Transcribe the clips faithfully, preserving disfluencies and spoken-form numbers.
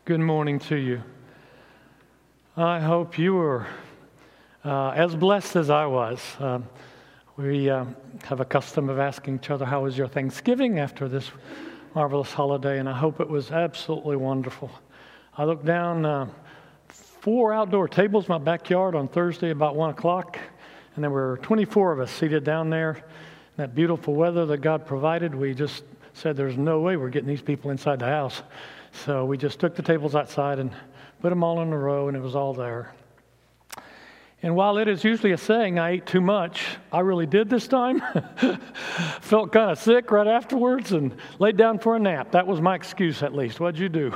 Good morning to you. I hope you were uh, as blessed as I was. Uh, we uh, have a custom of asking each other, how was your Thanksgiving after this marvelous holiday? And I hope it was absolutely wonderful. I looked down, uh, four outdoor tables in my backyard on Thursday about one o'clock, and there were twenty-four of us seated down there in that beautiful weather that God provided. We just said there's no way we're getting these people inside the house. So we just took the tables outside and put them all in a row, and it was all there. And while it is usually a saying, I ate too much, I really did this time. Felt kind of sick right afterwards and laid down for a nap. That was my excuse, at least. What'd you do?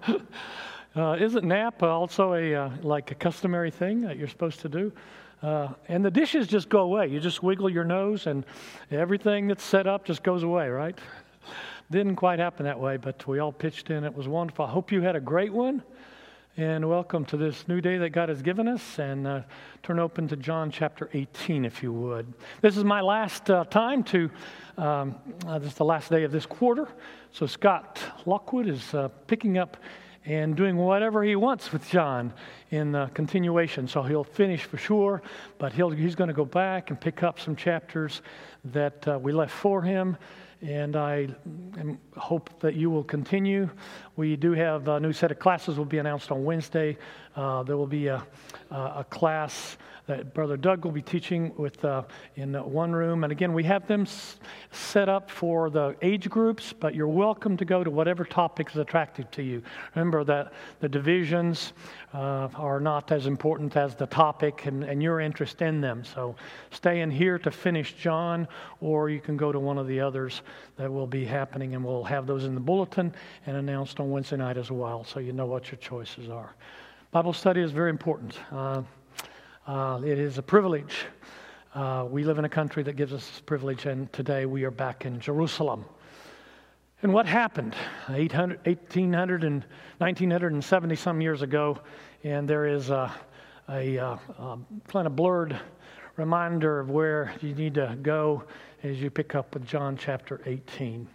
uh, isn't nap also a uh, like a customary thing that you're supposed to do? Uh, and the dishes just go away. You just wiggle your nose, and everything that's set up just goes away, right? Didn't quite happen that way, but we all pitched in. It was wonderful. I hope you had a great one. And welcome to this new day that God has given us. And uh, turn open to John chapter eighteen, if you would. This is my last uh, time to, um, uh, this is the last day of this quarter. So Scott Lockwood is uh, picking up and doing whatever he wants with John in the continuation. So he'll finish for sure, but he'll, he's going to go back and pick up some chapters that uh, we left for him. And I hope that you will continue. We do have a new set of classes will be announced on Wednesday. Uh, there will be a, a class that Brother Doug will be teaching with uh, in one room. And again, we have them s- set up for the age groups, but you're welcome to go to whatever topic is attractive to you. Remember that the divisions uh, are not as important as the topic and, and your interest in them. So stay in here to finish John, or you can go to one of the others that will be happening, and we'll have those in the bulletin and announced on Wednesday night as well, so you know what your choices are. Bible study is very important. Uh, Uh, it is a privilege. Uh, we live in a country that gives us this privilege, and today we are back in Jerusalem. And what happened eight hundred, eighteen hundred and nineteen seventy some years ago, and there is a, a, a, a kind of blurred reminder of where you need to go as you pick up with John chapter eighteen.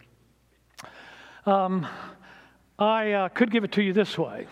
Um, I uh, could give it to you this way.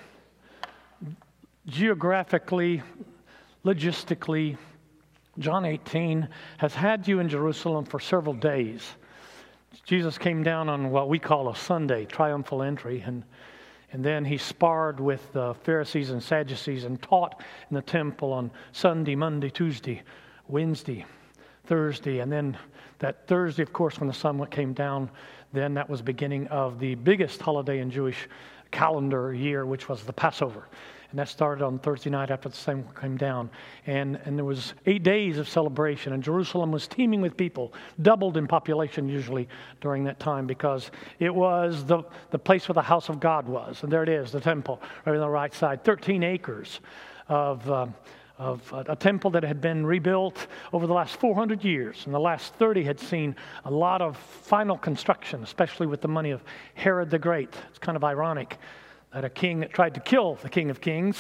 Geographically, logistically, John eighteen has had you in Jerusalem for several days. Jesus came down on what we call a Sunday, triumphal entry, and and then he sparred with the Pharisees and Sadducees and taught in the temple on Sunday, Monday, Tuesday, Wednesday, Thursday, and then that Thursday, of course, when the sun came down, then that was beginning of the biggest holiday in Jewish calendar year, which was the Passover. And that started on Thursday night after the sun came down. And, and there was eight days of celebration. And Jerusalem was teeming with people, doubled in population usually during that time, because it was the, the place where the house of God was. And there it is, the temple, right on the right side. thirteen acres of, um, of a, a temple that had been rebuilt over the last four hundred years. And the last thirty had seen a lot of final construction, especially with the money of Herod the Great. It's kind of ironic that a king that tried to kill the King of Kings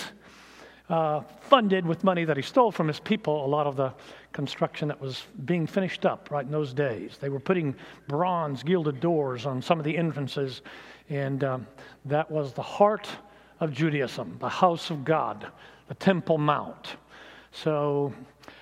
uh, funded with money that he stole from his people a lot of the construction that was being finished up right in those days. They were putting bronze gilded doors on some of the entrances, and um, that was the heart of Judaism, the house of God, the Temple Mount. So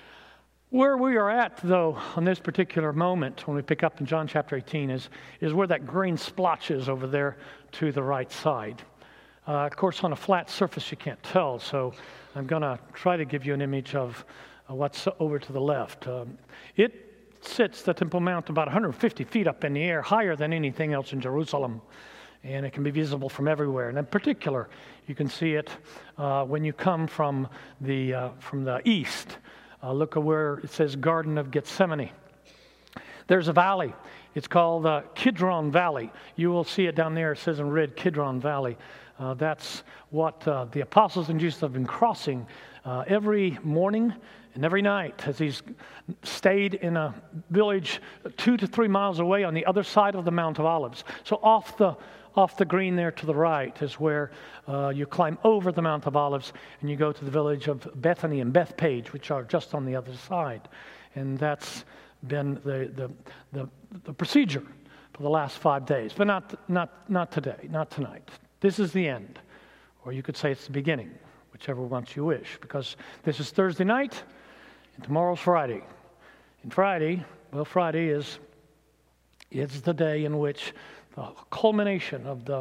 where we are at, though, on this particular moment, when we pick up in John chapter eighteen, is, is where that green splotch is over there to the right side. Uh, of course, on a flat surface, you can't tell, so I'm going to try to give you an image of uh, what's over to the left. Um, it sits, the Temple Mount, about one hundred fifty feet up in the air, higher than anything else in Jerusalem, and it can be visible from everywhere. And in particular, you can see it uh, when you come from the, uh, from the east. Uh, look at where it says Garden of Gethsemane. There's a valley. It's called the uh, Kidron Valley. You will see it down there. It says in red, Kidron Valley. Uh, that's what uh, the apostles and Jesus have been crossing uh, every morning and every night as he's stayed in a village two to three miles away on the other side of the Mount of Olives. So off the off the green there to the right is where uh, you climb over the Mount of Olives and you go to the village of Bethany and Bethpage, which are just on the other side. And that's been the the the, the procedure for the last five days, but not not not today, not tonight. This is the end. or you could say it's the beginning, whichever one you wish, because this is Thursday night, and tomorrow's Friday. And Friday, well, Friday is, is the day in which the culmination of the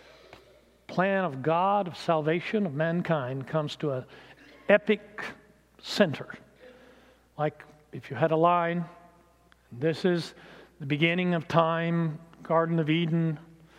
plan of God, of salvation of mankind, comes to an epic center. Like if you had a line, this is the beginning of time, Garden of Eden.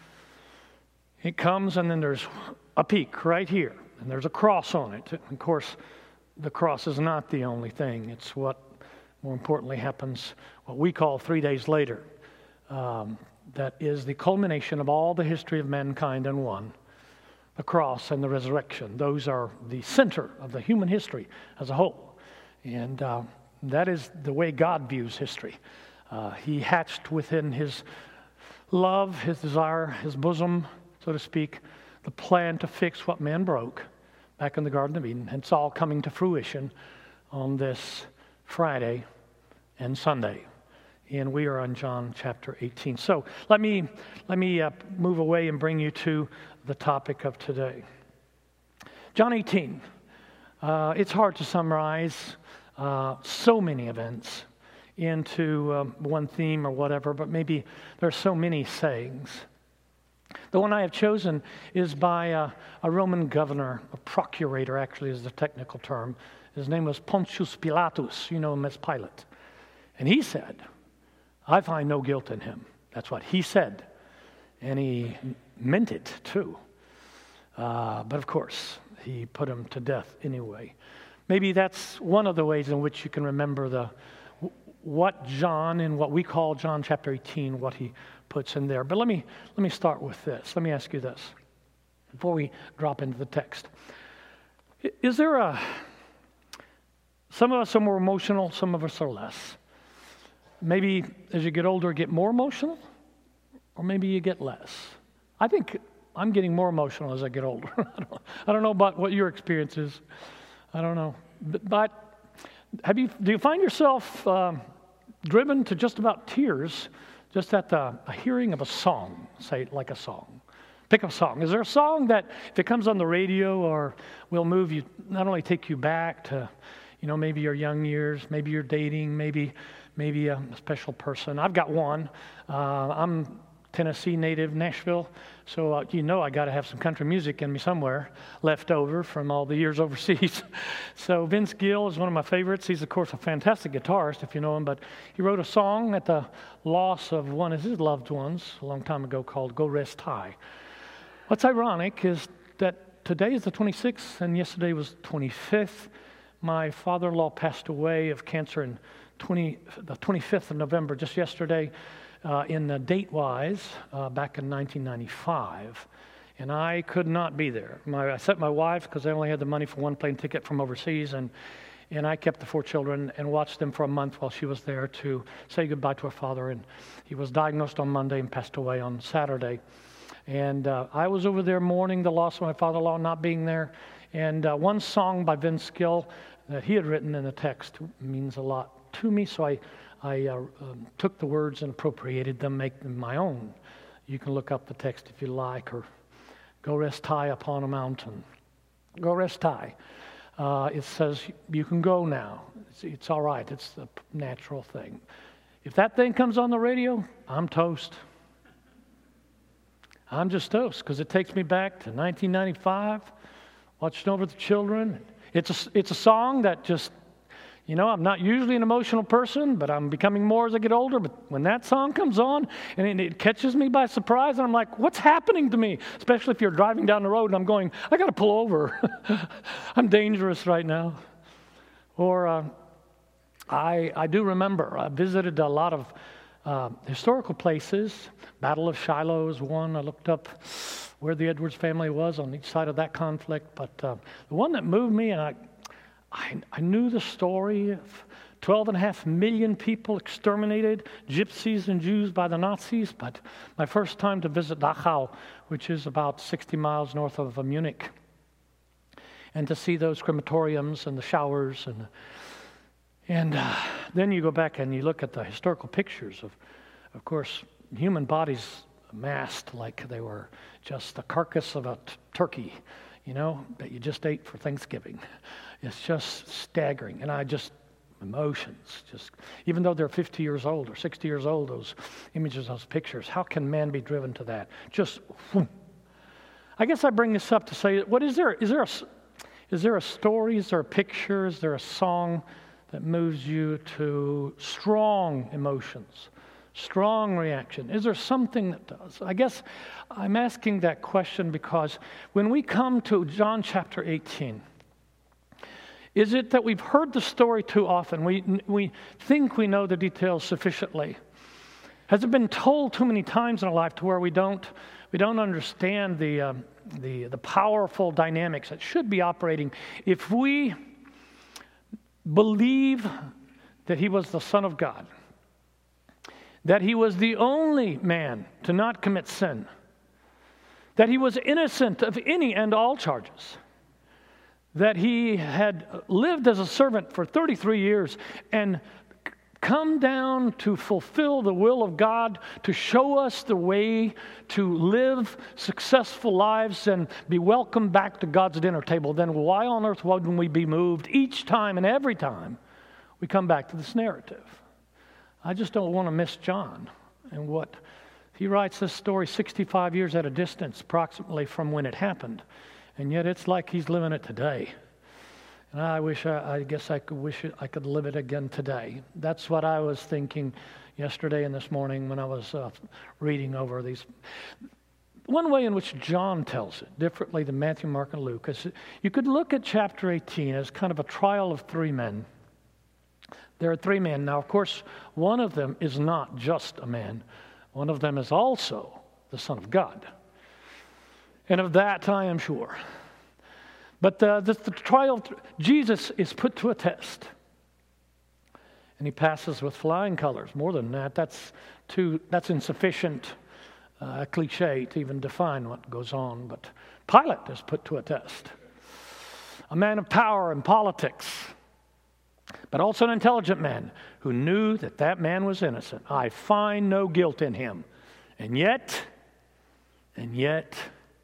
It comes and then there's a peak right here, and there's a cross on it. Of course, the cross is not the only thing. It's what, more importantly, happens, what we call three days later. Um, that is the culmination of all the history of mankind in one. The cross and the resurrection. Those are the center of the human history as a whole. And uh, that is the way God views history. Uh, he hatched within his love, his desire, his bosom, so to speak, the plan to fix what man broke back in the Garden of Eden. And it's all coming to fruition on this Friday and Sunday. And we are on John chapter eighteen. So let me let me uh, move away and bring you to the topic of today. John eighteen. Uh, it's hard to summarize uh, so many events into um, one theme or whatever, but maybe there are so many sayings. The one I have chosen is by a, a Roman governor, a procurator actually is the technical term. His name was Pontius Pilatus, you know him as Pilate. And he said, I find no guilt in him. That's what he said. And he meant it too. Uh, but of course, he put him to death anyway. Maybe that's one of the ways in which you can remember the what John, in what we call John chapter eighteen, what he puts in there. But let me let me start with this. Let me ask you this before we drop into the text. Is there a, some of us are more emotional, some of us are less. Maybe as you get older, get more emotional, or maybe you get less. I think I'm getting more emotional as I get older. I, don't, I don't know about what your experience is. I don't know. But, but have you? Do you find yourself um, driven to just about tears just at the a hearing of a song, say like a song? Pick a song. Is there a song that if it comes on the radio or will move you, not only take you back to, you know, maybe your young years, maybe you're dating, maybe maybe a special person. I've got one. Uh, I'm Tennessee native, Nashville, so uh, you know I got to have some country music in me somewhere left over from all the years overseas. So Vince Gill is one of my favorites. He's, of course, a fantastic guitarist, if you know him, but he wrote a song at the loss of one of his loved ones a long time ago called Go Rest High. What's ironic is that today is the twenty-sixth and yesterday was the twenty-fifth. My father-in-law passed away of cancer in twenty, the twenty-fifth of November, just yesterday, uh, in the date-wise, uh, back in nineteen ninety-five. And I could not be there. My, I sent my wife, because I only had the money for one plane ticket from overseas, and, and I kept the four children and watched them for a month while she was there to say goodbye to her father. And he was diagnosed on Monday and passed away on Saturday. And uh, I was over there mourning the loss of my father-in-law not being there. And uh, one song by Vince Gill that he had written in the text means a lot to me, so I, I uh, um, took the words and appropriated them, make them my own. You can look up the text if you like, or go rest high upon a mountain. Go rest high. Uh, it says you can go now. It's, it's all right. It's the natural thing. If that thing comes on the radio, I'm toast. I'm just toast, because it takes me back to nineteen ninety-five, watching over the children. It's a, it's a song that just, you know, I'm not usually an emotional person, but I'm becoming more as I get older. But when that song comes on, and it, it catches me by surprise, and I'm like, what's happening to me? Especially if you're driving down the road, and I'm going, I got to pull over. I'm dangerous right now. Or uh, I, I do remember, I visited a lot of uh, historical places. Battle of Shiloh is one. I looked up where the Edwards family was on each side of that conflict. But uh, the one that moved me, and I, I, I knew the story of twelve and a half million people exterminated, gypsies and Jews by the Nazis. But my first time to visit Dachau, which is about sixty miles north of uh, Munich, and to see those crematoriums and the showers. And, and uh, then you go back and you look at the historical pictures of, of course, human bodies massed like they were just the carcass of a t- turkey, you know, that you just ate for Thanksgiving. It's just staggering. And I just, emotions, just, even though they're fifty years old or sixty years old, those images, those pictures, how can man be driven to that? Just, whoom. I guess I bring this up to say, what is there? Is there a, is there a story? Is there a picture? Is there a song that moves you to strong emotions, strong reaction? Is there something that does? I guess I'm asking that question because when we come to John chapter eighteen, is it that we've heard the story too often? We, we think we know the details sufficiently. Has it been told too many times in our life to where we don't we don't understand the um, the the powerful dynamics that should be operating if we believe that he was the Son of God, that he was the only man to not commit sin, that he was innocent of any and all charges, that he had lived as a servant for thirty-three years and come down to fulfill the will of God, to show us the way to live successful lives and be welcomed back to God's dinner table, then why on earth wouldn't we be moved each time and every time we come back to this narrative? I just don't want to miss John and what he writes this story sixty-five years at a distance approximately from when it happened. And yet it's like he's living it today. And I wish, I, I guess I could wish it, I could live it again today. That's what I was thinking yesterday and this morning when I was uh, reading over these. One way in which John tells it, differently than Matthew, Mark, and Luke, is you could look at chapter eighteen as kind of a trial of three men. There are three men. Now, of course, one of them is not just a man. One of them is also the Son of God. And of that I am sure. But uh, the, the trial, Jesus is put to a test. And he passes with flying colors. More than that, that's too, that's insufficient uh, cliche to even define what goes on. But Pilate is put to a test. A man of power and politics, but also an intelligent man who knew that that man was innocent. I find no guilt in him. And yet, and yet,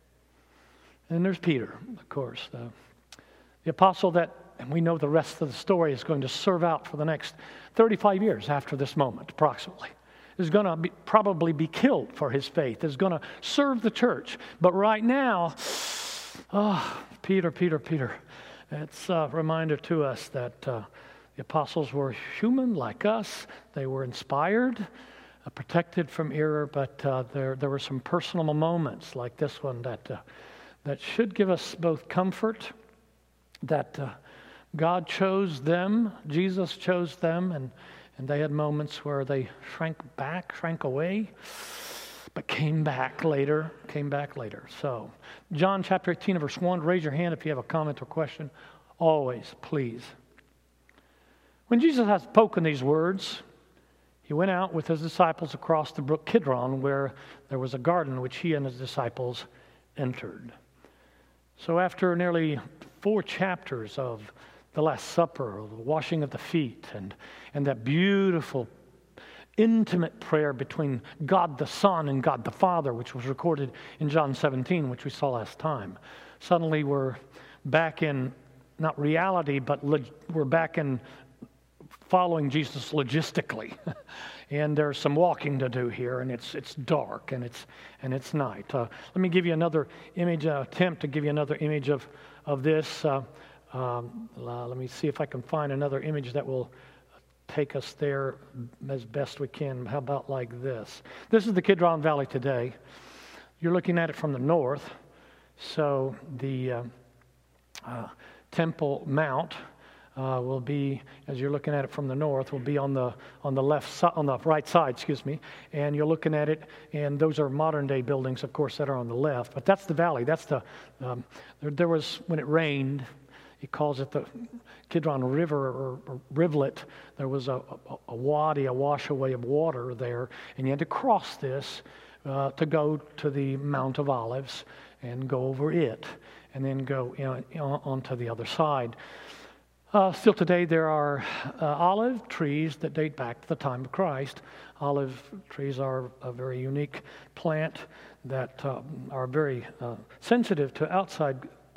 and there's Peter, of course, the, the apostle that, and we know the rest of the story, is going to serve out for the next thirty-five years after this moment, approximately. Is going to be, probably be killed for his faith, is going to serve the church. But right now, oh, Peter, Peter, Peter, it's a reminder to us that uh, the apostles were human like us. They were inspired, uh, protected from error, but uh, there, there were some personal moments like this one that... Uh, that should give us both comfort that uh, God chose them, Jesus chose them, and, and they had moments where they shrank back, shrank away, but came back later, came back later. So, John chapter eighteen, verse one, raise your hand if you have a comment or question. Always, please. When Jesus had spoken these words, he went out with his disciples across the brook Kidron, where there was a garden which he and his disciples entered. So after nearly four chapters of the Last Supper, the washing of the feet, and, and that beautiful, intimate prayer between God the Son and God the Father, which was recorded in John seventeen, which we saw last time, suddenly we're back in, not reality, but log- we're back in following Jesus logistically. And there's some walking to do here, and it's it's dark, and it's and it's night. Uh, let me give you another image, uh, attempt to give you another image of, of this. Uh, um, uh, let me see if I can find another image that will take us there as best we can. How about like this? This is the Kidron Valley today. You're looking at it from the north. So the uh, uh, Temple Mount Uh, will be, as you're looking at it from the north, will be on the on the left side, on the right side, excuse me. And you're looking at it, and those are modern day buildings, of course, that are on the left. But that's the valley. That's the um, there, there was when it rained. He calls it the Kidron River or, or rivulet. There was a, a, a wadi, a washaway of water there, and you had to cross this uh, to go to the Mount of Olives and go over it, and then go you know, onto the other side. Uh, still today, there are uh, olive trees that date back to the time of Christ. Olive trees are a very unique plant that uh, are very uh, sensitive to outside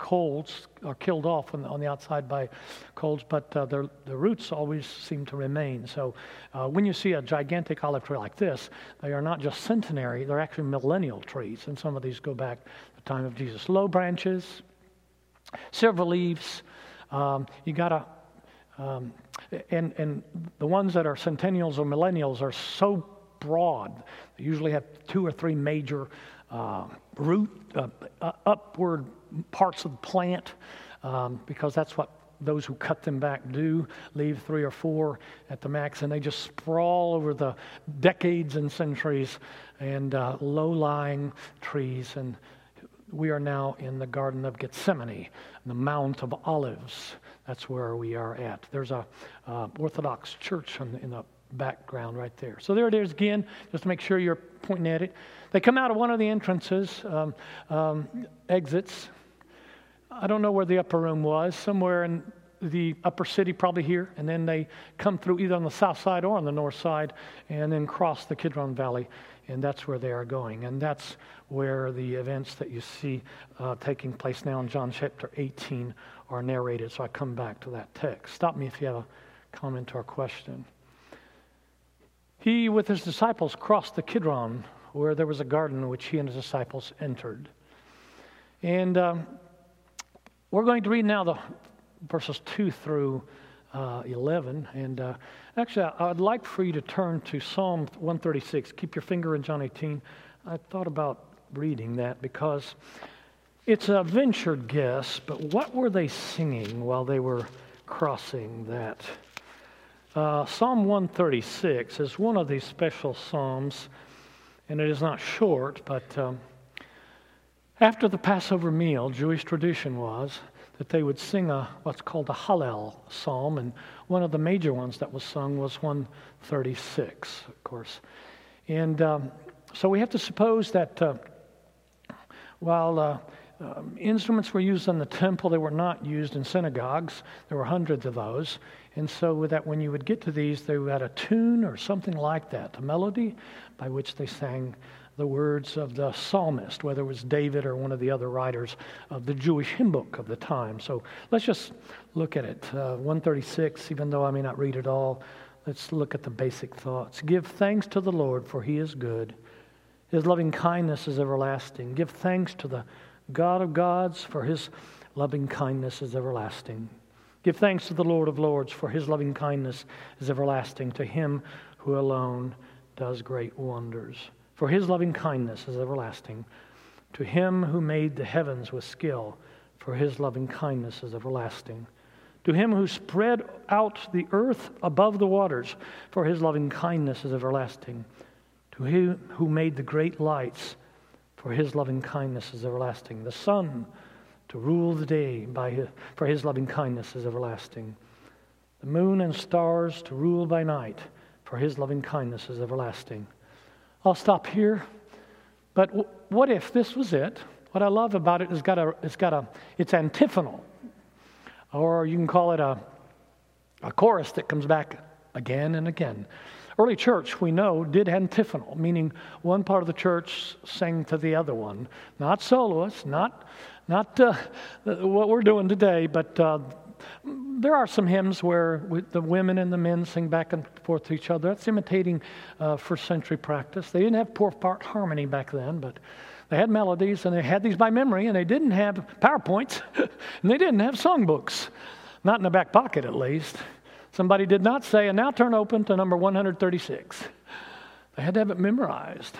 colds are killed off on the, on the outside by colds, but uh, the, the roots always seem to remain. So uh, when you see a gigantic olive tree like this, they are not just centenary, they're actually millennial trees. And some of these go back to the time of Jesus. Low branches, silver leaves, um, you got to, um, and, and the ones that are centennials or millennials are so broad. They usually have two or three major uh, root, uh, uh, upward parts of the plant, um, because that's what those who cut them back do, leave three or four at the max, and they just sprawl over the decades and centuries and uh, low-lying trees. And we are now in the Garden of Gethsemane, the Mount of Olives. That's where we are at. There's a uh, Orthodox church in the, in the background right there. So there it is again, just to make sure you're pointing at it. They come out of one of the entrances, um, um, exits. I don't know where the upper room was, somewhere in the upper city, probably here, and then they come through either on the south side or on the north side, and then cross the Kidron Valley, and that's where they are going. And that's where the events that you see uh, taking place now in John chapter eighteen are narrated. So I come back to that text. Stop me if you have a comment or question. He, with his disciples, crossed the Kidron, where there was a garden which he and his disciples entered. And um, we're going to read now the verses two through uh, eleven. And uh, actually, I would like for you to turn to Psalm one thirty-six. Keep your finger in John eighteen. I thought about reading that because it's a ventured guess, but what were they singing while they were crossing that? Uh, Psalm one thirty-six is one of these special psalms, and it is not short, but um, after the Passover meal, Jewish tradition was that they would sing a what's called a Hallel psalm, and one of the major ones that was sung was one thirty-six, of course. And um, so we have to suppose that uh, while uh, um, instruments were used in the temple, they were not used in synagogues. There were hundreds of those. And so with that, when you would get to these, they had a tune or something like that, a melody by which they sang the words of the psalmist, whether it was David or one of the other writers of the Jewish hymn book of the time. So let's just look at it. Uh, one thirty-six, even though I may not read it all, let's look at the basic thoughts. Give thanks to the Lord, for he is good. His loving kindness is everlasting. Give thanks to the God of gods, for his loving kindness is everlasting. Give thanks to the Lord of lords, for his loving kindness is everlasting, to him who alone does great wonders. For his loving kindness is everlasting. To him who made the heavens with skill, for his loving kindness is everlasting. To him who spread out the earth above the waters, for his loving kindness is everlasting. To him who made the great lights, for his loving kindness is everlasting. The sun to rule the day, by his, for his loving kindness is everlasting. The moon and stars to rule by night, for his loving kindness is everlasting. I'll stop here, but w- what if this was it? What I love about it is got a, it's got a, it's antiphonal, or you can call it a, a chorus that comes back again and again. Early church, we know, did antiphonal, meaning one part of the church sang to the other one. Not soloists, not not uh, what we're doing today, but uh, there are some hymns where we, the women and the men sing back and forth to each other. That's imitating uh, first century practice. They didn't have four part harmony back then, but they had melodies, and they had these by memory, and they didn't have PowerPoints, and they didn't have songbooks, not in the back pocket at least. Somebody did not say, and now turn open to number one thirty-six. They had to have it memorized.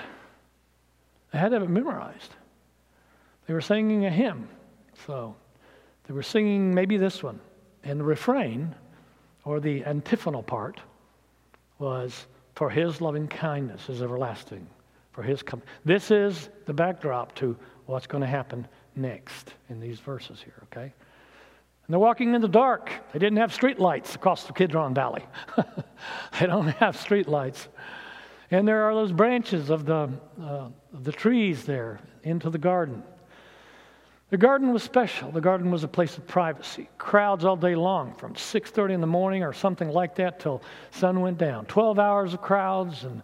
They had to have it memorized. They were singing a hymn. So they were singing maybe this one. And the refrain, or the antiphonal part, was, for his loving kindness is everlasting. For his com-. This is the backdrop to what's going to happen next in these verses here, okay? And they're walking in the dark. They didn't have street lights across the Kidron Valley. They don't have street lights. And there are those branches of the, uh, of the trees there into the garden. The garden was special. The garden was a place of privacy. Crowds all day long from six thirty in the morning or something like that till sun went down. Twelve hours of crowds, and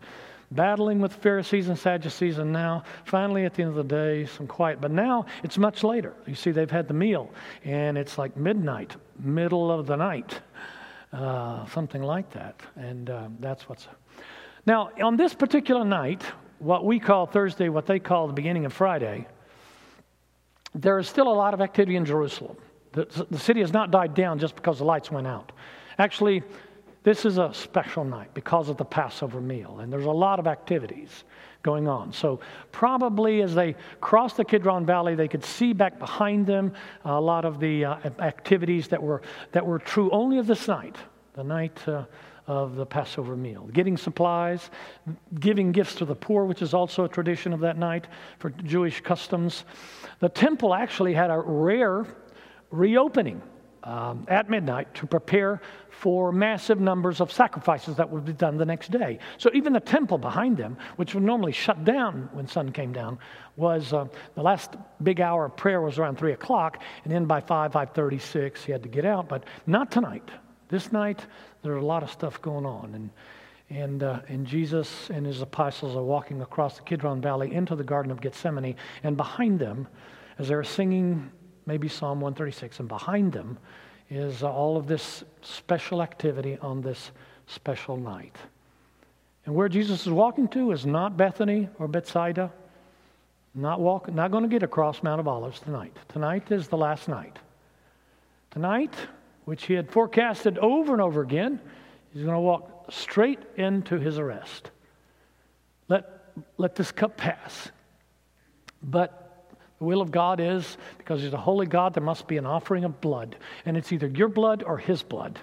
battling with Pharisees and Sadducees, and now, finally, at the end of the day, some quiet. But now, it's much later. You see, they've had the meal, and it's like midnight, middle of the night, uh, something like that. And uh, that's what's... Now, on this particular night, what we call Thursday, what they call the beginning of Friday, there is still a lot of activity in Jerusalem. The, the city has not died down just because the lights went out. Actually, this is a special night because of the Passover meal, and there's a lot of activities going on. So probably as they crossed the Kidron Valley, they could see back behind them a lot of the uh, activities that were that were true only of this night, the night uh, of the Passover meal. Getting supplies, giving gifts to the poor, which is also a tradition of that night for Jewish customs. The temple actually had a rare reopening um, at midnight to prepare for massive numbers of sacrifices that would be done the next day. So even the temple behind them, which would normally shut down when sun came down, was uh, the last big hour of prayer was around three o'clock, and then by five, five thirty-six, he had to get out. But not tonight. This night, there's a lot of stuff going on, and and uh, and Jesus and his apostles are walking across the Kidron Valley into the Garden of Gethsemane, and behind them, as they're singing maybe Psalm one thirty-six, and behind them is uh, all of this special activity on this special night. And where Jesus is walking to is not Bethany or Bethsaida, not walk, not going to get across Mount of Olives tonight. Tonight is the last night. Tonight, which he had forecasted over and over again, he's going to walk straight into his arrest. Let, let this cup pass. But the will of God is, because he's a holy God, there must be an offering of blood. And it's either your blood or his blood.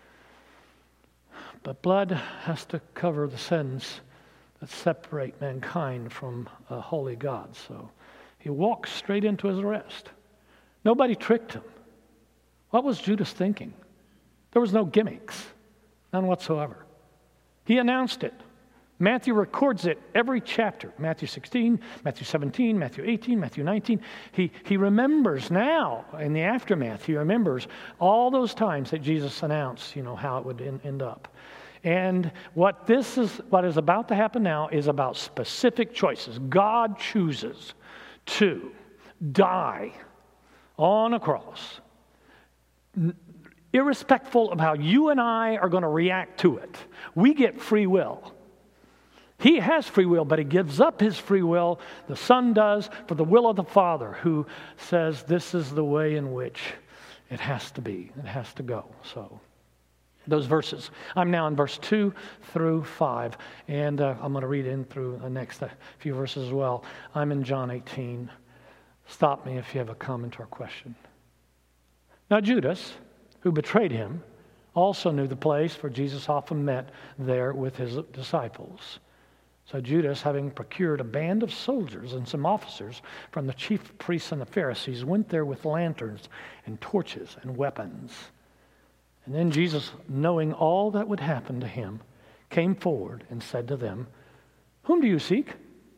But blood has to cover the sins that separate mankind from a holy God. So he walks straight into his arrest. Nobody tricked him. What was Judas thinking? There was no gimmicks, none whatsoever. He announced it. Matthew records it every chapter. Matthew sixteen, Matthew seventeen, Matthew eighteen, Matthew nineteen. He, he remembers now, in the aftermath, he remembers all those times that Jesus announced, you know, how it would end, end up. And what this is, what is about to happen now is about specific choices. God chooses to die on a cross, irrespective of how you and I are going to react to it. We get free will. He has free will, but he gives up his free will, the Son does, for the will of the Father, who says this is the way in which it has to be, it has to go. So, those verses. I'm now in verse two through five, and uh, I'm going to read in through the next uh, few verses as well. I'm in John eighteen. Stop me if you have a comment or question. Now Judas, who betrayed him, also knew the place, for Jesus often met there with his disciples. So Judas, having procured a band of soldiers and some officers from the chief priests and the Pharisees, went there with lanterns and torches and weapons. And then Jesus, knowing all that would happen to him, came forward and said to them, "Whom do you seek?"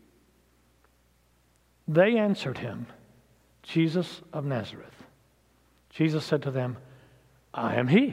They answered him, "Jesus of Nazareth." Jesus said to them, "I am he."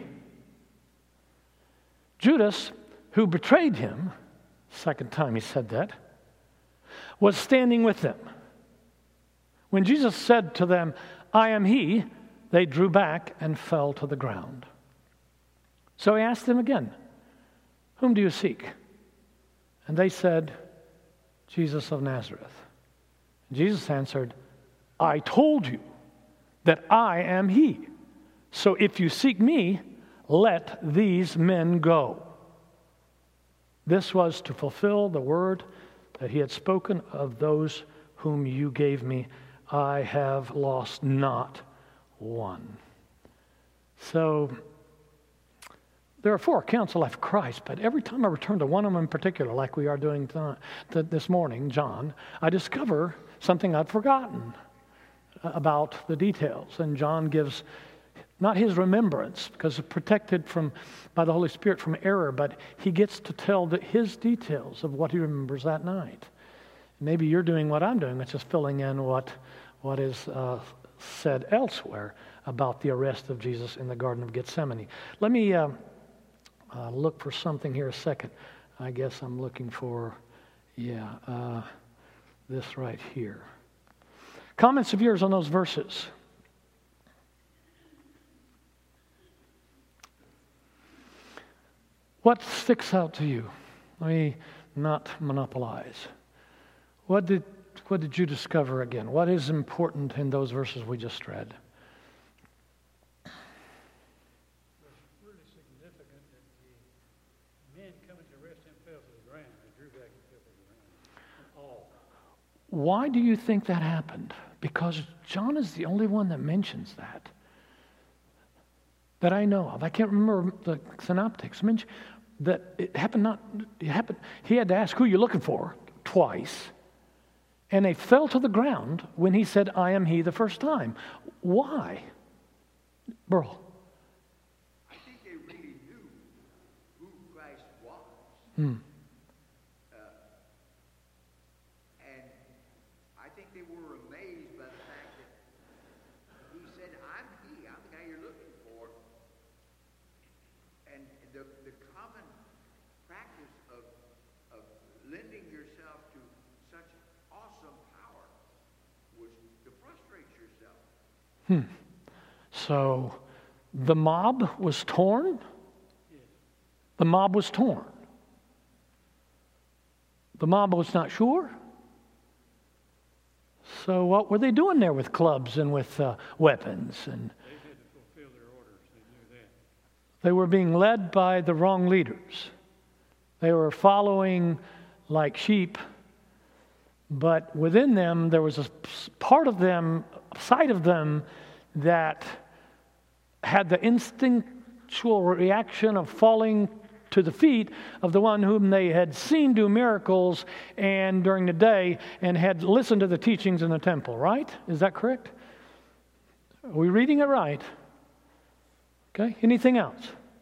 Judas, who betrayed him, second time he said that, was standing with them. When Jesus said to them, "I am he," they drew back and fell to the ground. So he asked them again, "Whom do you seek?" And they said, "Jesus of Nazareth." And Jesus answered, "I told you that I am he. So if you seek me, let these men go." This was to fulfill the word that he had spoken of those whom you gave me. I have lost not one. So there are four accounts of life of Christ, but every time I return to one of them in particular, like we are doing tonight, this morning, John, I discover something I'd forgotten about the details. And John gives not his remembrance, because it's protected from by the Holy Spirit from error, but he gets to tell the, his details of what he remembers that night. Maybe you're doing what I'm doing, which is filling in what what is uh, said elsewhere about the arrest of Jesus in the Garden of Gethsemane. Let me uh, uh, look for something here a second. I guess I'm looking for Yeah, uh, this right here. Comments of yours on those verses? What sticks out to you? Let me not monopolize. What did what did you discover again? What is important in those verses we just read? It's really significant that the men coming to rest him fell to the ground. They drew back and fell to the ground. All. Why do you think that happened? Because John is the only one that mentions that. That I know of. I can't remember the synoptics mention that it happened not it happened he had to ask who you're looking for twice. And they fell to the ground when he said, I am he, the first time. Why? Burl. I think they really knew who Christ was. Hmm. Uh, and I think they were amazed by the fact that he said, I'm he, I'm the guy you're looking for. And the, the common practice of, of lending yourself to such awesome power was to frustrate yourself. Hmm. So the mob was torn? The mob was torn. The mob was not sure? So what were they doing there with clubs and with uh, weapons? And They had to fulfill their orders. They knew that. they were being led by the wrong leaders. They were following like sheep, but within them there was a part of them, a side of them that had the instinctual reaction of falling to the feet of the one whom they had seen do miracles and during the day and had listened to the teachings in the temple, right? Is that correct? Are we reading it right? Okay, anything else?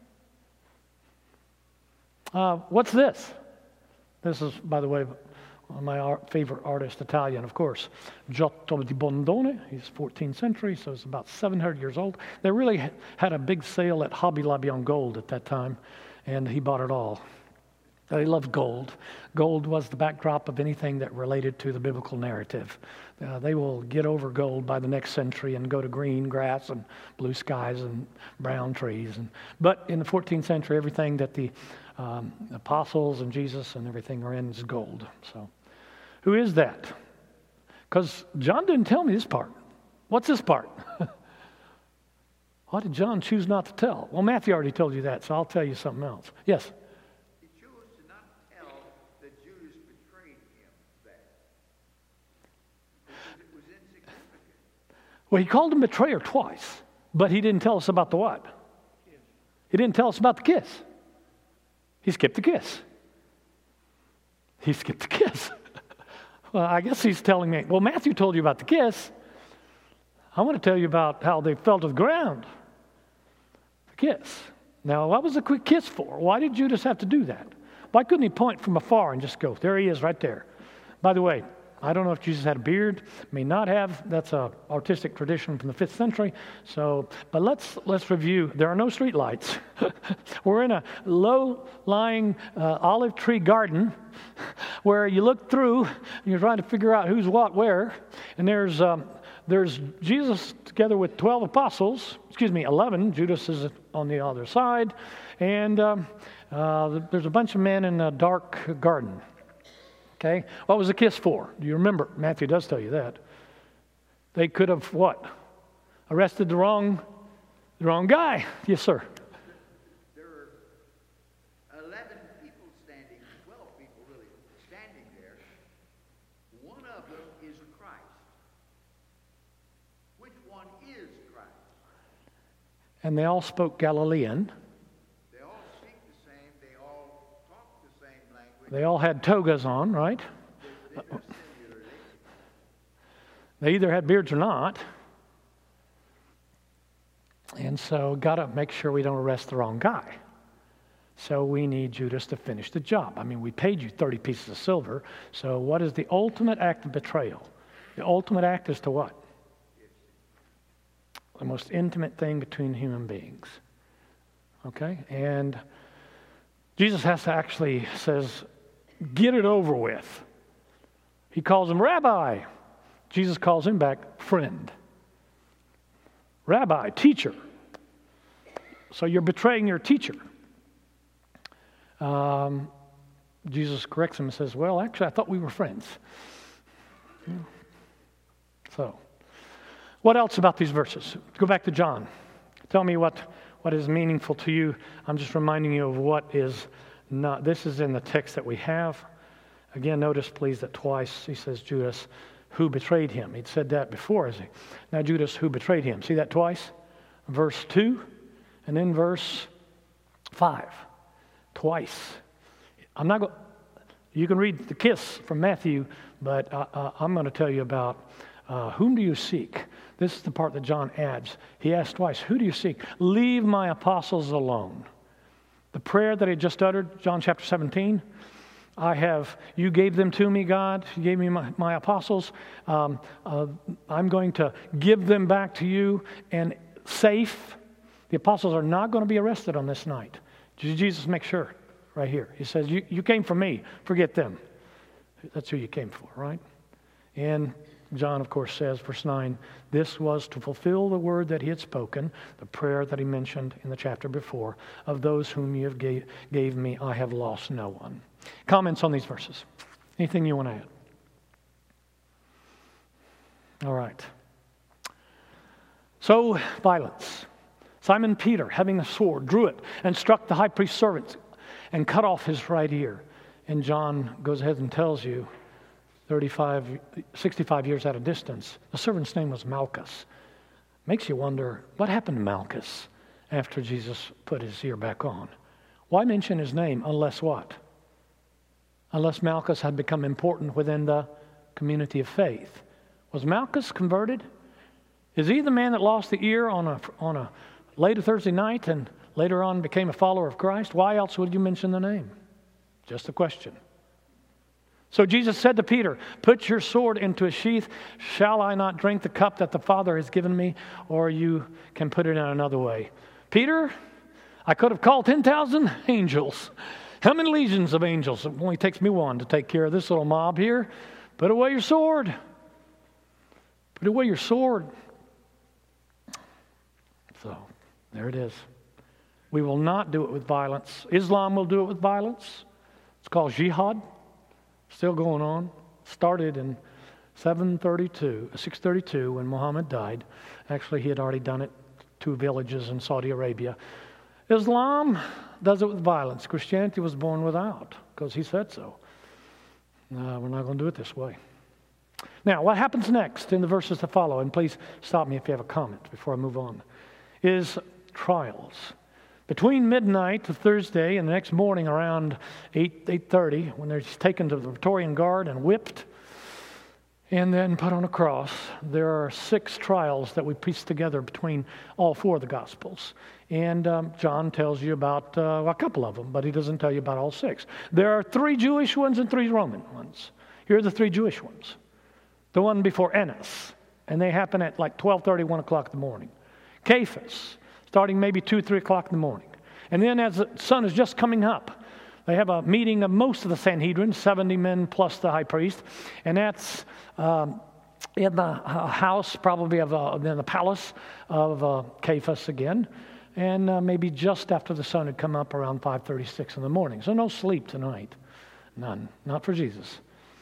Uh, what's this? This is, by the way, one of my art, favorite artists, Italian, of course, Giotto di Bondone. He's fourteenth century, so it's about seven hundred years old. They really had a big sale at Hobby Lobby on gold at that time, and he bought it all. They loved gold. Gold was the backdrop of anything that related to the biblical narrative. Uh, they will get over gold by the next century and go to green grass and blue skies and brown trees. And, but in the fourteenth century, everything that the um, apostles and Jesus and everything are in is gold. So, who is that? Because John didn't tell me this part. What's this part? Why did John choose not to tell? Well, Matthew already told you that, so I'll tell you something else. Yes? He chose to not tell that Judas betrayed him that. Because it was insignificant. Well, he called him betrayer twice, but he didn't tell us about the what? He didn't tell us about the kiss. He skipped the kiss. He skipped the kiss. Well, I guess he's telling me, well, Matthew told you about the kiss. I want to tell you about how they fell to the ground. The kiss. Now, what was the quick kiss for? Why did Judas have to do that? Why couldn't he point from afar and just go, there he is right there? By the way, I don't know if Jesus had a beard, may not have. That's an artistic tradition from the fifth century. So, but let's let's review. There are no street lights. We're in a low-lying uh, olive tree garden where you look through and you're trying to figure out who's what where. And there's um, there's Jesus together with twelve apostles. Excuse me, eleven. Judas is on the other side, and um, uh, there's a bunch of men in a dark garden. Okay, what was the kiss for? Do you remember? Matthew does tell you that. They could have what? Arrested the wrong, the wrong guy. Yes, sir. There are eleven people standing, twelve people really standing there. One of them is Christ. Which one is Christ? And they all spoke Galilean. They all speak the same. They all talk the same language. They all had togas on, right? They dress similarly. They either had beards or not. And so, got to make sure we don't arrest the wrong guy. So we need Judas to finish the job. I mean, we paid you thirty pieces of silver. So what is the ultimate act of betrayal? The ultimate act is to what? The most intimate thing between human beings. Okay? And Jesus has to actually says, get it over with. He calls him Rabbi. Jesus calls him back friend. Rabbi, teacher. So you're betraying your teacher. Um, Jesus corrects him and says, well, actually, I thought we were friends. So, what else about these verses? Go back to John. Tell me what, what is meaningful to you. I'm just reminding you of what is not. This is in the text that we have. Again, notice, please, that twice he says Judas, who betrayed him. He'd said that before, is he? Now, Judas, who betrayed him. See that twice? Verse two, and then verse five. Twice. I'm not going. You can read the kiss from Matthew, but uh, uh, I'm going to tell you about uh, whom do you seek? This is the part that John adds. He asked twice, who do you seek? Leave my apostles alone. The prayer that he just uttered, John chapter seventeen, I have, you gave them to me, God. You gave me my, my apostles. Um, uh, I'm going to give them back to you and safe. The apostles are not going to be arrested on this night. Jesus makes sure right here. He says, you, you came for me. Forget them. That's who you came for, right? And John, of course, says, verse nine, this was to fulfill the word that he had spoken, the prayer that he mentioned in the chapter before, of those whom you have gave, gave me, I have lost no one. Comments on these verses? Anything you want to add? All right. So, violence. Simon Peter, having a sword, drew it and struck the high priest's servant and cut off his right ear. And John goes ahead and tells you, thirty-five, sixty-five years at a distance, the servant's name was Malchus. Makes you wonder, what happened to Malchus after Jesus put his ear back on? Why mention his name unless what? Unless Malchus had become important within the community of faith. Was Malchus converted? Is he the man that lost the ear on a, on a later Thursday night and later on became a follower of Christ? Why else would you mention the name? Just a question. So Jesus said to Peter, put your sword into a sheath. Shall I not drink the cup that the Father has given me? Or you can put it in another way. Peter, I could have called ten thousand angels. How many legions of angels? It only takes me one to take care of this little mob here. Put away your sword. Put away your sword. So, there it is. We will not do it with violence. Islam will do it with violence. It's called jihad. Still going on. Started in seven thirty-two, six thirty-two when Muhammad died. Actually, he had already done it two villages in Saudi Arabia. Islam does it with violence. Christianity was born without, because he said so. Uh, we're not going to do it this way. Now, what happens next in the verses that follow, and please stop me if you have a comment before I move on, is trials. Between midnight of Thursday and the next morning around eight, eight thirty, when they're taken to the Praetorian Guard and whipped and then put on a cross, there are six trials that we piece together between all four of the Gospels. And um, John tells you about uh, a couple of them, but he doesn't tell you about all six. There are three Jewish ones and three Roman ones. Here are the three Jewish ones. The one before Annas, and they happen at like twelve thirty, one o'clock in the morning. Caiaphas, starting maybe two, three o'clock in the morning. And then as the sun is just coming up, they have a meeting of most of the Sanhedrin, seventy men plus the high priest, and that's um, in the uh, house, probably of uh, in the palace of uh, Caiaphas again, and uh, maybe just after the sun had come up around five thirty-six in the morning. So no sleep tonight, none, not for Jesus.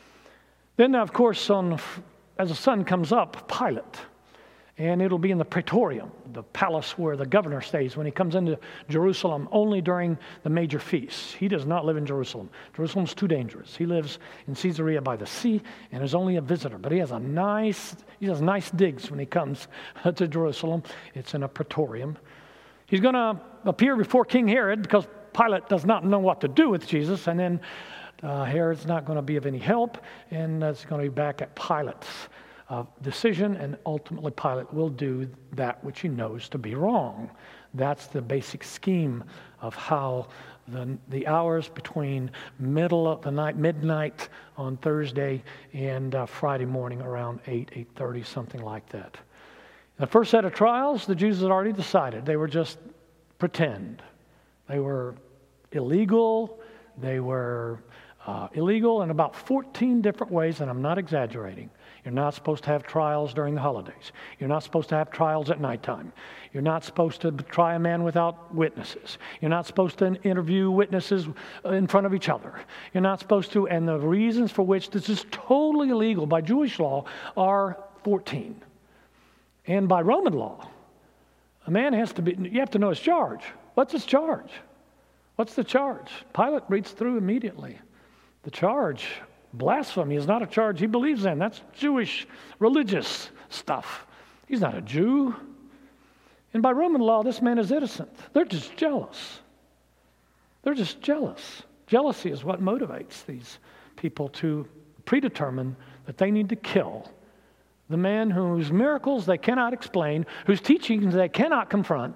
Then, of course, on as the sun comes up, Pilate. And it'll be in the Praetorium, the palace where the governor stays when he comes into Jerusalem only during the major feasts. He does not live in Jerusalem. Jerusalem's too dangerous. He lives in Caesarea by the sea and is only a visitor. But he has a nice, he has nice digs when he comes to Jerusalem. It's in a Praetorium. He's going to appear before King Herod because Pilate does not know what to do with Jesus. And then uh, Herod's not going to be of any help. And it's going to be back at Pilate's Uh, decision, and ultimately Pilate will do that which he knows to be wrong. That's the basic scheme of how the the hours between middle of the night, midnight on Thursday and uh, Friday morning around eight, eight thirty, something like that. The first set of trials, the Jews had already decided. They were just pretend. They were illegal. They were uh, illegal in about fourteen different ways, and I'm not exaggerating. You're not supposed to have trials during the holidays. You're not supposed to have trials at nighttime. You're not supposed to try a man without witnesses. You're not supposed to interview witnesses in front of each other. You're not supposed to, and the reasons for which this is totally illegal by Jewish law are fourteen. And by Roman law, a man has to be, you have to know his charge. What's his charge? What's the charge? Pilate reads through immediately. The charge, blasphemy, is not a charge he believes in. That's Jewish religious stuff. He's not a Jew. And by Roman law, this man is innocent. They're just jealous. They're just jealous. Jealousy is what motivates these people to predetermine that they need to kill the man whose miracles they cannot explain, whose teachings they cannot confront,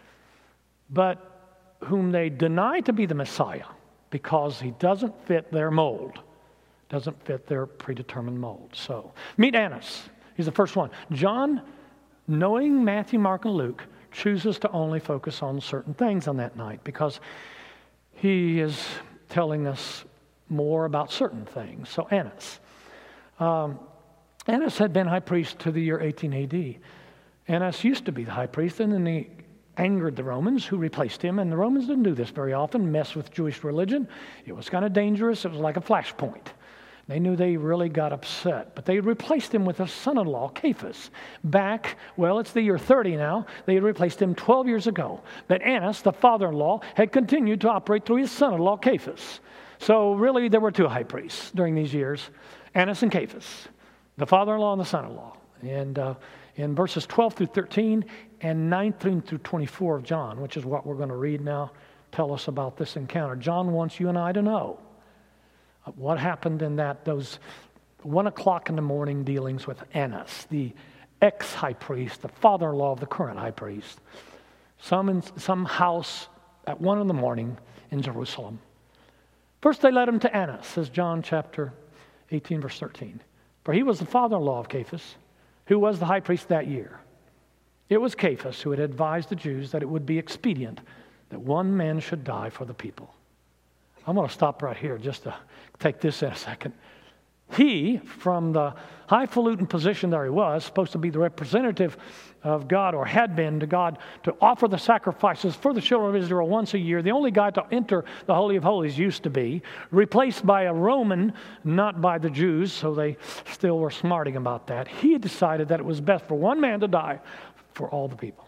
but whom they deny to be the Messiah because he doesn't fit their mold, doesn't fit their predetermined mold. So, meet Annas. He's the first one. John, knowing Matthew, Mark, and Luke, chooses to only focus on certain things on that night because he is telling us more about certain things. So, Annas. Um, Annas had been high priest to the year eighteen A D. Annas used to be the high priest, and then he angered the Romans who replaced him, and the Romans didn't do this very often, mess with Jewish religion. It was kind of dangerous. It was like a flashpoint. They knew they really got upset, but they replaced him with a son-in-law, Caiaphas. Back, well, it's the year thirty now. They had replaced him twelve years ago. But Annas, the father-in-law, had continued to operate through his son-in-law, Caiaphas. So really, there were two high priests during these years, Annas and Caiaphas, the father-in-law and the son-in-law. And uh, in verses twelve through thirteen and nineteen through twenty-four of John, which is what we're going to read now, tell us about this encounter. John wants you and I to know what happened in that, those one o'clock in the morning dealings with Annas, the ex-high priest, the father-in-law of the current high priest. Some in some house at one in the morning in Jerusalem. First they led him to Annas, says John chapter eighteen, verse thirteen. For he was the father-in-law of Caiaphas, who was the high priest that year. It was Caiaphas who had advised the Jews that it would be expedient that one man should die for the people. I'm going to stop right here just to take this in a second. He, from the highfalutin position there he was, supposed to be the representative of God, or had been to God, to offer the sacrifices for the children of Israel once a year, the only guy to enter the Holy of Holies used to be, replaced by a Roman, not by the Jews, so they still were smarting about that. He had decided that it was best for one man to die for all the people.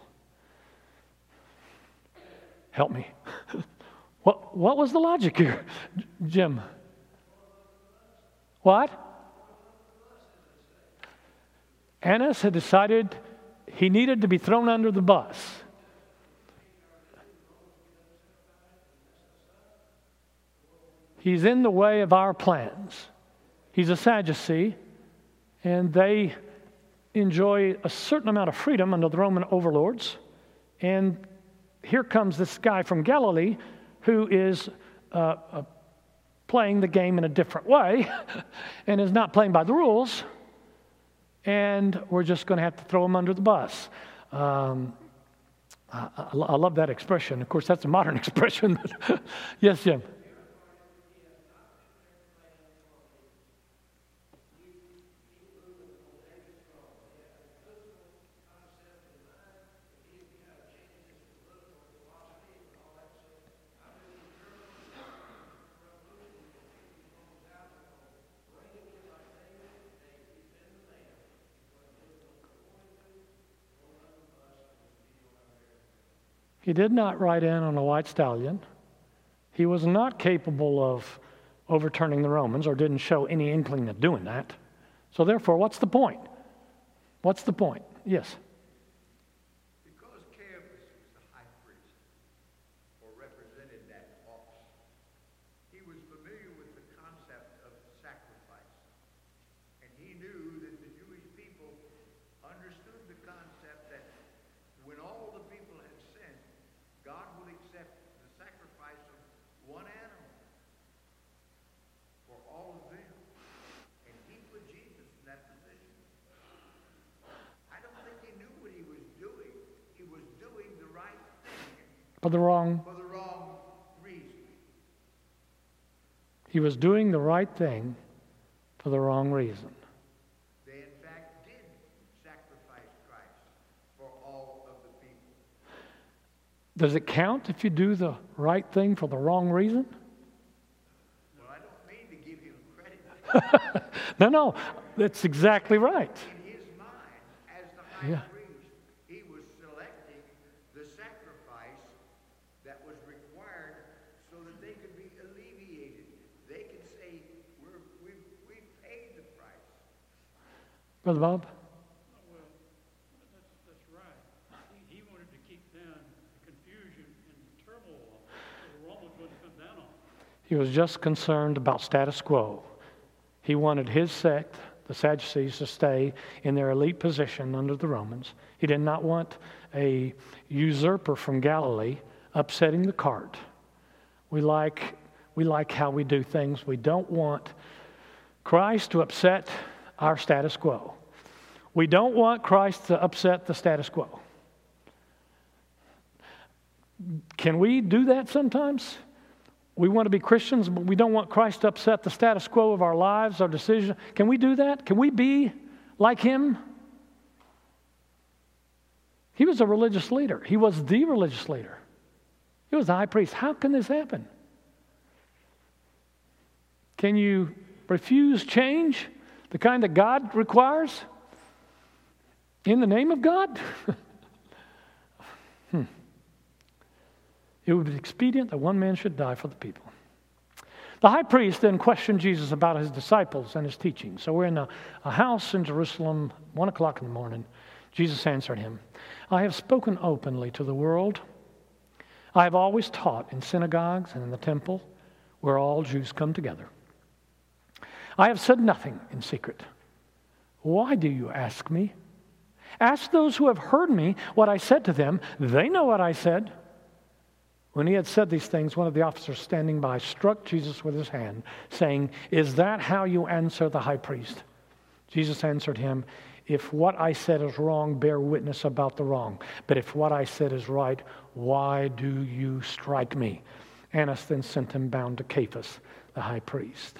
Help me. What, what was the logic here, Jim? What? Annas had decided he needed to be thrown under the bus. He's in the way of our plans. He's a Sadducee, and they enjoy a certain amount of freedom under the Roman overlords. And here comes this guy from Galilee who is uh, uh, playing the game in a different way and is not playing by the rules, and we're just going to have to throw him under the bus. Um, I, I, I love that expression. Of course, that's a modern expression. Yes, Jim? He did not ride in on a white stallion. He was not capable of overturning the Romans, or didn't show any inkling of doing that. So therefore, what's the point? What's the point? Yes? Because Caiaphas was the high priest, or represented that office, he was familiar with the concept of sacrifice. And he knew that the Jewish people understood the concept that when all the people had sinned, God will accept the sacrifice of one animal for all of them. And he put Jesus in that position. I don't think he knew what he was doing. He was doing the right thing For the wrong. for the wrong reason. He was doing the right thing for the wrong reason. They in fact did sacrifice Christ for all of the people. Does it count if you do the right thing for the wrong reason? Well, I don't mean to give him credit. No, no, that's exactly right. In his mind, as the high Yeah. priest, he was selecting the sacrifice that was required so that they could be alleviated. They could say, We're, we've, we've paid the price. Brother Bob? Oh, well, that's, that's right. He, he wanted to keep down the confusion and the turmoil so the Romans wouldn't come down on him. He was just concerned about status quo. He wanted his sect, the Sadducees, to stay in their elite position under the Romans. He did not want a usurper from Galilee upsetting the cart. We like, we like how we do things. We don't want Christ to upset our status quo. We don't want Christ to upset the status quo. Can we do that sometimes? We want to be Christians, but we don't want Christ to upset the status quo of our lives, our decisions. Can we do that? Can we be like him? He was a religious leader. He was the religious leader. He was the high priest. How can this happen? Can you refuse change, the kind that God requires, in the name of God? hmm. It would be expedient that one man should die for the people. The high priest then questioned Jesus about his disciples and his teaching. So we're in a, a house in Jerusalem, one o'clock in the morning. Jesus answered him, I have spoken openly to the world. I have always taught in synagogues and in the temple where all Jews come together. I have said nothing in secret. Why do you ask me? Ask those who have heard me what I said to them. They know what I said. When he had said these things, one of the officers standing by struck Jesus with his hand, saying, Is that how you answer the high priest? Jesus answered him, If what I said is wrong, bear witness about the wrong. But if what I said is right, why do you strike me? Annas then sent him bound to Caiaphas, the high priest.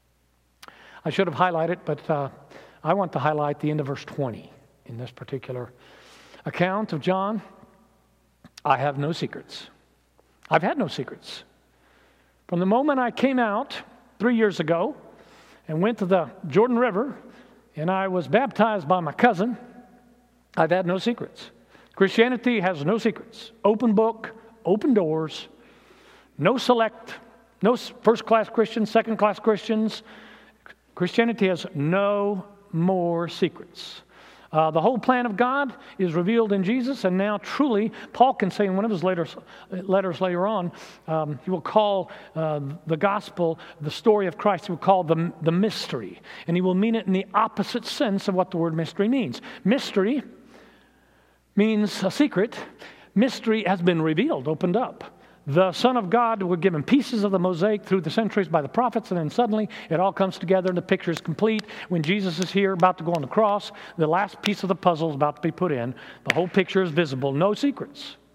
I should have highlighted, but uh, I want to highlight the end of verse twenty in this particular account of John. I have no secrets. I've had no secrets. From the moment I came out three years ago and went to the Jordan River and I was baptized by my cousin, I've had no secrets. Christianity has no secrets. Open book, open doors, no select, no first-class Christians, second-class Christians. Christianity has no more secrets. Uh, the whole plan of God is revealed in Jesus, and now truly, Paul can say in one of his later, letters later on, um, he will call uh, the gospel, the story of Christ, he will call the, the mystery, and he will mean it in the opposite sense of what the word mystery means. Mystery means a secret. Mystery has been revealed, opened up. The Son of God were given pieces of the mosaic through the centuries by the prophets, and then suddenly it all comes together and the picture is complete. When Jesus is here about to go on the cross, the last piece of the puzzle is about to be put in. The whole picture is visible. No secrets.